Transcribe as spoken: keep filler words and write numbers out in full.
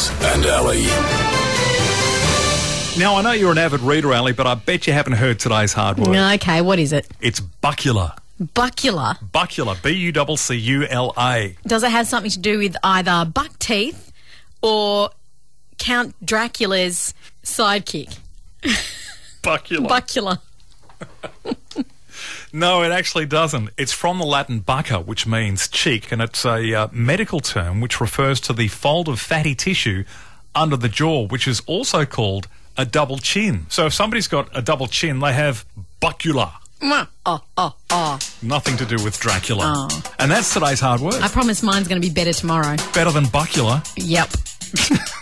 Travis and Ali. Now, I know you're an avid reader, Ali, but I bet you haven't heard today's hard word. Okay, what is it? It's buccular. Buccular. Buccular. B U C C U L A. Does it have something to do with either buck teeth or Count Dracula's sidekick? Buccular. Buccular. No, it actually doesn't. It's from the Latin bucca, which means cheek, and it's a uh, medical term which refers to the fold of fatty tissue under the jaw, which is also called a double chin. So if somebody's got a double chin, they have buccular. Oh, oh, oh. Nothing to do with Dracula. Oh. And that's today's hard word. I promise mine's going to be better tomorrow. Better than buccular. Yep.